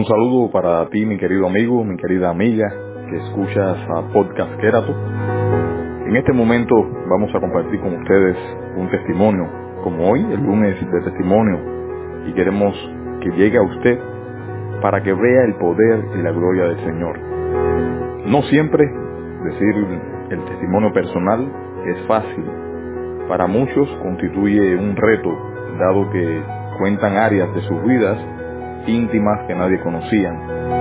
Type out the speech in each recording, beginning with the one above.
Un saludo para ti, mi querido amigo, mi querida amiga, que escuchas a Podcast Quérato. En este momento vamos a compartir con ustedes un testimonio, como hoy, el lunes de testimonio, y queremos que llegue a usted para que vea el poder y la gloria del Señor. No siempre decir el testimonio personal es fácil. Para muchos constituye un reto, dado que cuentan áreas de sus vidas íntimas que nadie conocían.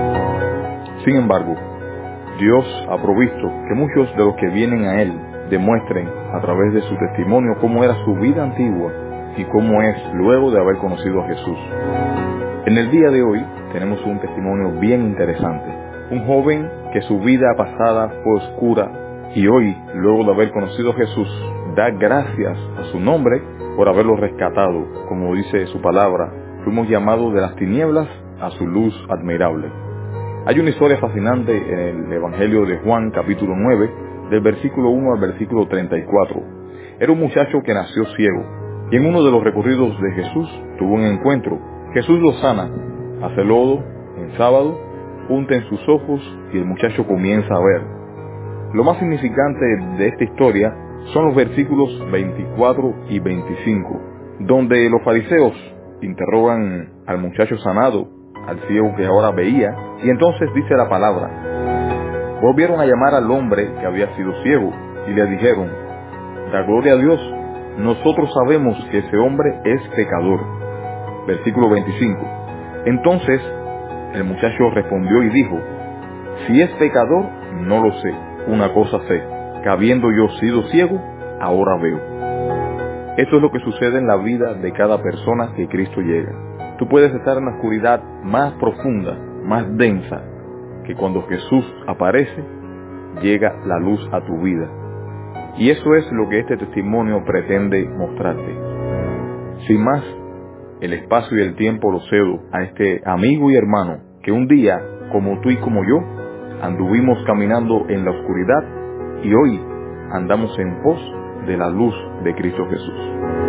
Sin embargo, Dios ha provisto que muchos de los que vienen a Él demuestren a través de su testimonio cómo era su vida antigua y cómo es luego de haber conocido a Jesús. En el día de hoy tenemos un testimonio bien interesante. Un joven que su vida pasada fue oscura y hoy, luego de haber conocido a Jesús, da gracias a su nombre por haberlo rescatado. Como dice su palabra, fuimos llamados de las tinieblas a su luz admirable. Hay una historia fascinante en el Evangelio de Juan, capítulo 9, del versículo 1 al versículo 34. Era un muchacho que nació ciego, y en uno de los recorridos de Jesús tuvo un encuentro. Jesús lo sana, hace lodo en sábado, unta en sus ojos y el muchacho comienza a ver. Lo más significante de esta historia son los versículos 24 y 25, donde los fariseos interrogan al muchacho sanado, al ciego que ahora veía, y entonces dice la palabra: volvieron a llamar al hombre que había sido ciego y le dijeron: da gloria a Dios, nosotros sabemos que ese hombre es pecador. Versículo 25, entonces el muchacho respondió y dijo: si es pecador, no lo sé. Una cosa sé, que habiendo yo sido ciego, ahora veo. Esto es lo que sucede en la vida de cada persona que Cristo llega. Tú puedes estar en la oscuridad más profunda, más densa, que cuando Jesús aparece, llega la luz a tu vida. Y eso es lo que este testimonio pretende mostrarte. Sin más, el espacio y el tiempo lo cedo a este amigo y hermano que un día, como tú y como yo, anduvimos caminando en la oscuridad y hoy andamos en pos de la luz de Cristo Jesús.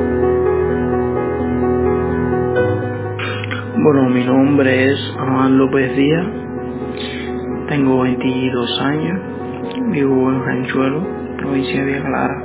Bueno, mi nombre es Amán López Díaz, tengo 22 años, vivo en Ranchuelo, provincia de Villa Clara.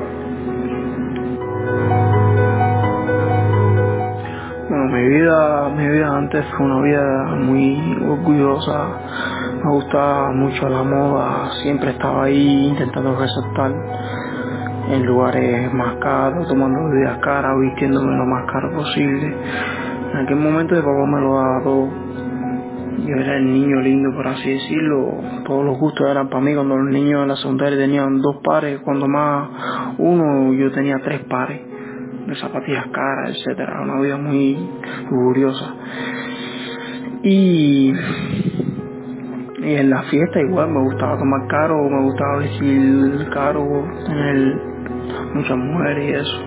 Bueno, mi vida antes fue una vida muy orgullosa, me gustaba mucho la moda, siempre estaba ahí intentando resaltar en lugares más caros, tomando bebidas caras, vistiéndome lo más caro posible. En aquel momento mi papá me lo daba todo. Yo era el niño lindo, por así decirlo. Todos los gustos eran para mí. Cuando los niños en la secundaria tenían 2 pares, cuando más uno, yo tenía 3 pares de zapatillas caras, etcétera. Una vida muy lujuriosa. Y en la fiesta igual me gustaba tomar caro, me gustaba vestir caro, tener muchas mujeres y eso.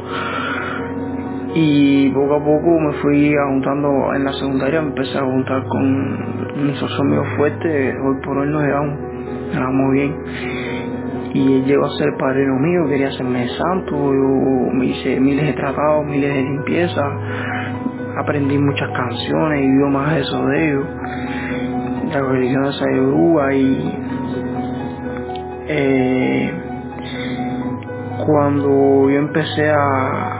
Y poco a poco me fui juntando en la secundaria, me empecé a juntar con un socio mío fuerte, hoy por hoy nos llevamos bien. Y él llegó a ser padrino mío, quería hacerme santo, yo me hice miles de tratados, miles de limpieza, aprendí muchas canciones, idiomas esos de ellos, la religión esa de Uruguay. Y cuando yo empecé a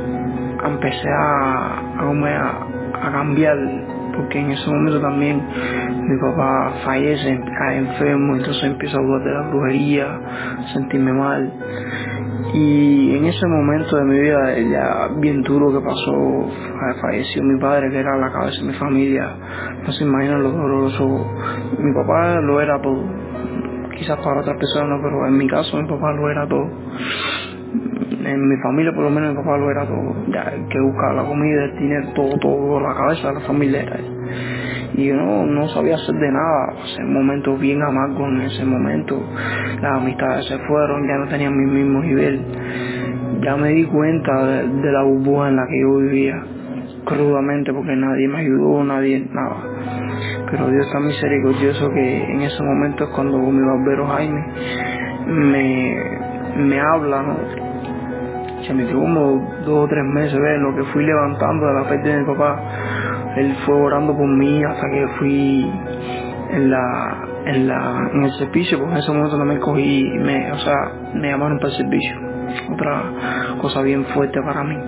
cambiar, porque en ese momento también mi papá fallece, cae enfermo, entonces empiezo a dudar de la brujería, sentirme mal. Y en ese momento de mi vida, ya bien duro que pasó, falleció mi padre, que era la cabeza de mi familia. No se imaginan lo doloroso. Mi papá lo era todo, quizás para otras personas no, pero en mi caso mi papá lo era todo. En mi familia por lo menos mi papá lo era todo, ya el que buscaba la comida, el dinero, todo, la cabeza de la familia era él. Y yo no sabía hacer de nada, pasé momentos bien amargos en ese momento, las amistades se fueron, ya no tenían mi mismo nivel, ya me di cuenta de la burbuja en la que yo vivía, crudamente, porque nadie me ayudó, nada. Pero Dios está misericordioso, que en ese momento es cuando mi barbero Jaime me habla, ¿no? Se metió como 2 o 3 meses, ¿ves? Lo que fui levantando de la pérdida de mi papá, Él fue orando por mí hasta que fui en el servicio, porque en ese momento también me llamaron para el servicio, otra cosa bien fuerte para mí.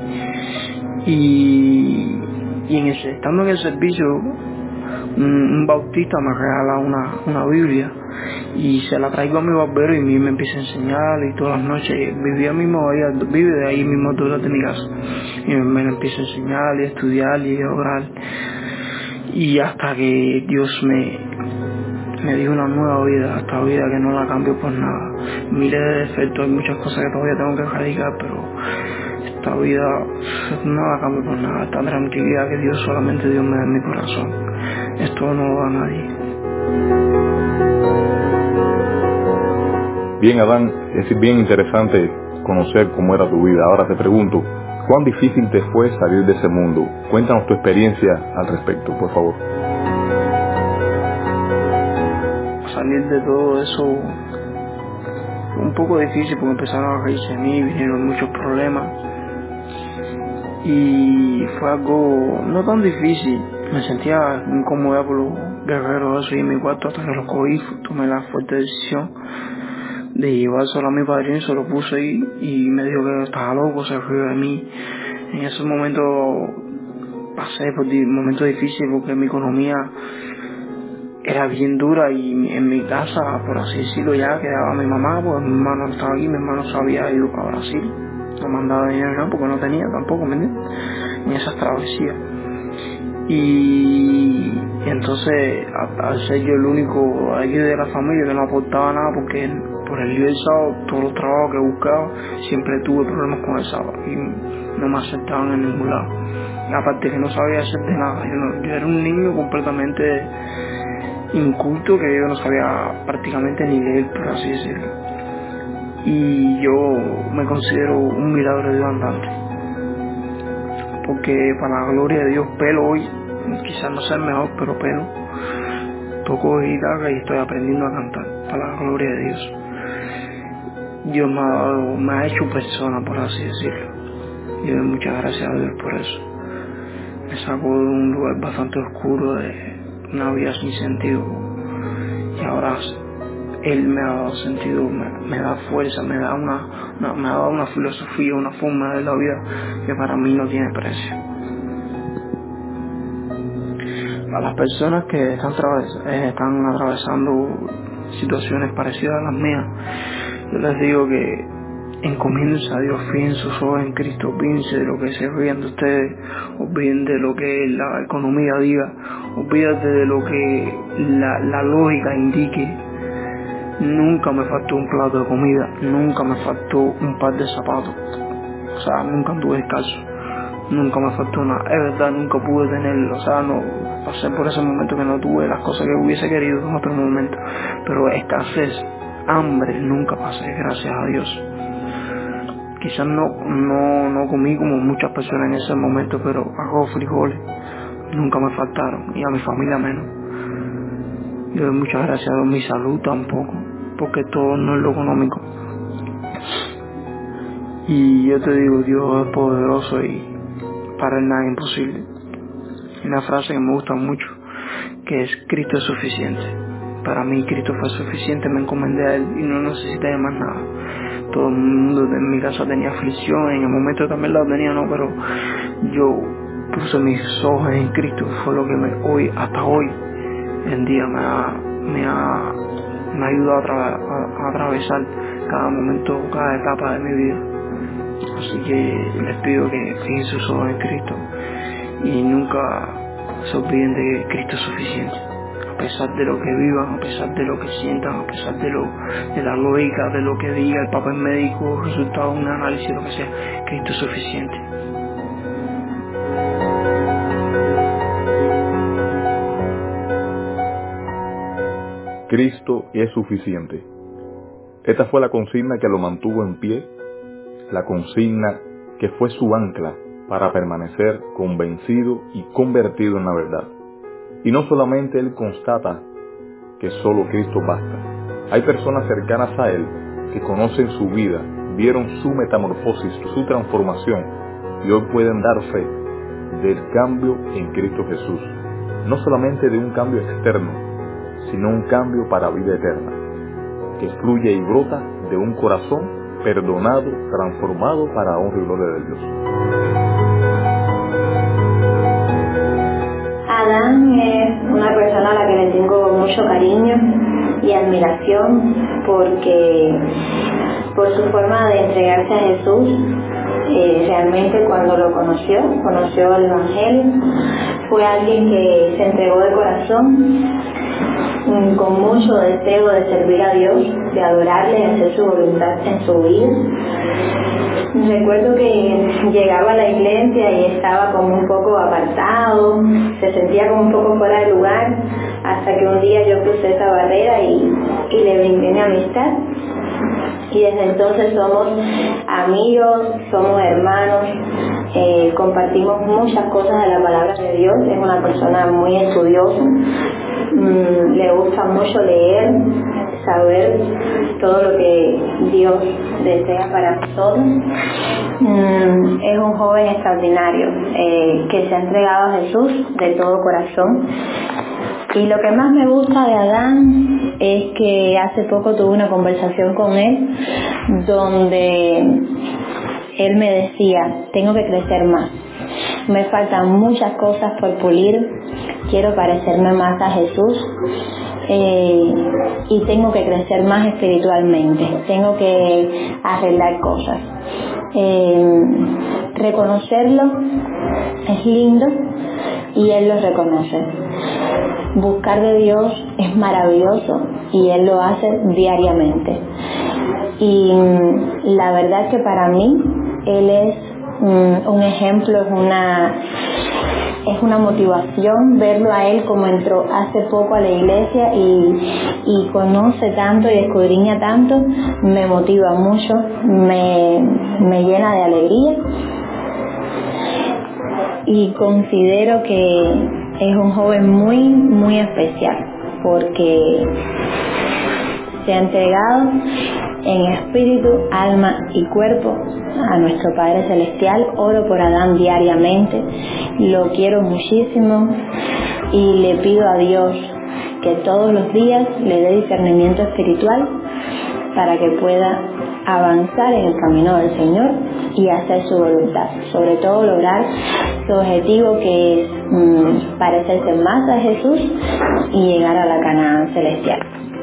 Y estando en el servicio, un bautista me regala una Biblia y se la traigo a mi barbero y me empieza a enseñar, y todas las noches vive de ahí mismo detrás de mi casa, y me la empieza a enseñar y a estudiar y a orar, y hasta que Dios me dio una nueva vida, esta vida que no la cambio por nada. Miles de defectos, hay muchas cosas que todavía tengo que erradicar, pero esta vida no la cambio por nada. Esta tranquilidad que solamente Dios me da en mi corazón, esto no lo da a nadie. Bien, Adán, es bien interesante conocer cómo era tu vida. Ahora te pregunto, ¿cuán difícil te fue salir de ese mundo? Cuéntanos tu experiencia al respecto, por favor. Salir de todo eso fue un poco difícil, porque empezaron a reírse de mí, vinieron muchos problemas, y fue algo no tan difícil. Me sentía incómoda por los guerreros eso y en mi cuarto, hasta que los cogí, tomé la fuerte decisión de llevárselo a mi padrino, se lo puse ahí y me dijo que estaba loco, se rió de mí. En ese momento pasé por momentos difíciles, porque mi economía era bien dura, y en mi casa, por así decirlo, ya quedaba mi mamá, pues mi hermano estaba aquí, mi hermano se había ido para Brasil, no mandaba dinero porque no tenía tampoco, ¿me entiendes? En esas travesías. Y entonces, al ser yo el único aquí de la familia que no aportaba nada, porque por el lío del sábado, todos los trabajos que buscaba, siempre tuve problemas con el sábado y no me aceptaban en ningún lado. Aparte que no sabía hacer de nada, yo era un niño completamente inculto, que yo no sabía prácticamente ni leer, por así decirlo. Y yo me considero un milagro de Dios andante, porque para la gloria de Dios pelo hoy, quizás no sea el mejor, pero pelo, toco guitarra y estoy aprendiendo a cantar para la gloria de Dios. Dios me ha hecho persona, por así decirlo, y doy muchas gracias a Dios por eso. Me sacó de un lugar bastante oscuro, de una vida sin sentido, y ahora Él me ha dado sentido, me da fuerza, me ha dado una filosofía, una forma de la vida que para mí no tiene precio. A las personas que están atravesando situaciones parecidas a las mías, yo les digo que encomiéndense a Dios, fíen sus ojos en Cristo, olvídense de lo que se ríen de ustedes, olvídense de lo que la economía diga, olvídense de lo que la lógica indique. Nunca me faltó un plato de comida, nunca me faltó un par de zapatos, o sea, nunca anduve descalzo, nunca me faltó nada. Es verdad, nunca pude tenerlo, o sea, no pasé por ese momento que no tuve las cosas que hubiese querido en otro momento, pero escasez, hambre, nunca pasé, gracias a Dios. Quizás no comí como muchas personas en ese momento, pero arroz, frijoles nunca me faltaron, y a mi familia menos. Yo doy muchas gracias a Dios. Mi salud tampoco, porque todo no es lo económico. Y yo te digo, Dios es poderoso y para él nada es imposible. Hay una frase que me gusta mucho, que es: Cristo es suficiente. Para mí Cristo fue suficiente, me encomendé a Él y no necesité de más nada. Todo el mundo en mi casa tenía aflicción, en el momento también la tenía, no, pero yo puse mis ojos en Cristo. Fue lo que hasta hoy en día me ha ayudado a atravesar cada momento, cada etapa de mi vida. Así que les pido que fijen sus ojos en Cristo y nunca se olviden de que Cristo es suficiente. A pesar de lo que vivan, a pesar de lo que sientan, a pesar de la lógica, de lo que diga el papel médico, resultado de un análisis, lo que sea, Cristo es suficiente. Cristo es suficiente. Esta fue la consigna que lo mantuvo en pie, la consigna que fue su ancla para permanecer convencido y convertido en la verdad. Y no solamente él constata que solo Cristo basta. Hay personas cercanas a él que conocen su vida, vieron su metamorfosis, su transformación, y hoy pueden dar fe del cambio en Cristo Jesús, no solamente de un cambio externo, sino un cambio para vida eterna, que fluye y brota de un corazón perdonado, transformado para honra y gloria de Dios. Adán es una persona a la que le tengo mucho cariño y admiración porque por su forma de entregarse a Jesús. Realmente cuando lo conoció el Evangelio, fue alguien que se entregó de corazón, con mucho deseo de servir a Dios, de adorarle, de hacer su voluntad en su vida. Recuerdo que llegaba a la iglesia y estaba como un poco apartado, se sentía como un poco fuera de lugar, hasta que un día yo crucé esa barrera y le brindé mi amistad. Y desde entonces somos amigos, somos hermanos, compartimos muchas cosas de la palabra de Dios. Es una persona muy estudiosa, le gusta mucho leer, saber todo lo que Dios desea para nosotros. Es un joven extraordinario que se ha entregado a Jesús de todo corazón. Y lo que más me gusta de Adán es que hace poco tuve una conversación con él donde él me decía: tengo que crecer más, me faltan muchas cosas por pulir, quiero parecerme más a Jesús, y tengo que crecer más espiritualmente, tengo que arreglar cosas. Reconocerlo es lindo y él lo reconoce. Buscar de Dios es maravilloso y él lo hace diariamente. Y la verdad que para mí él es un ejemplo, es una motivación verlo a él como entró hace poco a la iglesia y conoce tanto y escudriña tanto. Me motiva mucho, me llena de alegría y considero que es un joven muy, muy especial porque se ha entregado en espíritu, alma y cuerpo a nuestro Padre Celestial. Oro por Adán diariamente, lo quiero muchísimo y le pido a Dios que todos los días le dé discernimiento espiritual para que pueda avanzar en el camino del Señor y hacer su voluntad, sobre todo lograr su objetivo, que es parecerse más a Jesús y llegar a la Canaán celestial.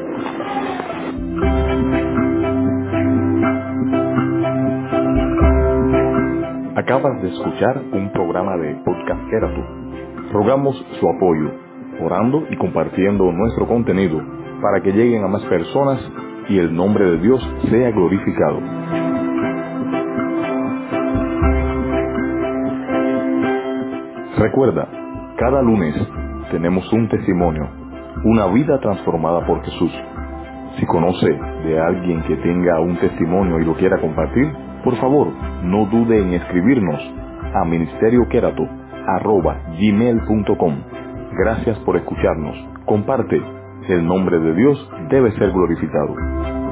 Acabas de escuchar un programa de Podcast Quérato. Rogamos su apoyo, orando y compartiendo nuestro contenido para que lleguen a más personas y el nombre de Dios sea glorificado. Recuerda, cada lunes tenemos un testimonio, una vida transformada por Jesús. Si conoce de alguien que tenga un testimonio y lo quiera compartir, por favor, no dude en escribirnos a ministerioquerato@gmail.com. Gracias por escucharnos. Comparte. El nombre de Dios debe ser glorificado.